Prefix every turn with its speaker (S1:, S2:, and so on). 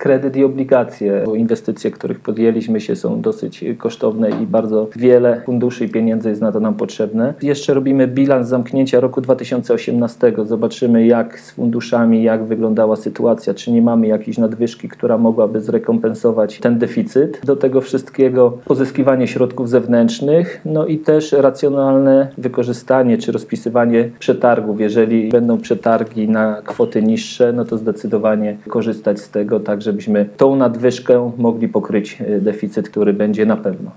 S1: kredyt i obligacje, bo inwestycje, których podjęliśmy się, są dosyć kosztowne i bardzo wiele funduszy i pieniędzy jest na to nam potrzebne. Jeszcze robimy bilans zamknięcia roku 2018. Zobaczymy, jak z funduszami, jak wyglądała sytuacja, czy nie mamy jakiejś nadwyżki, która mogłaby zrekompensować ten deficyt. Do tego wszystkiego pozyskiwanie środków zewnętrznych, no i też racjonalne wykorzystanie czy rozpisywanie przetargów. Jeżeli będą przetargi na kwoty niższe, no to zdecydowanie korzystać z tego, tak żebyśmy tą nadwyżkę mogli pokryć deficyt, który będzie na pewno.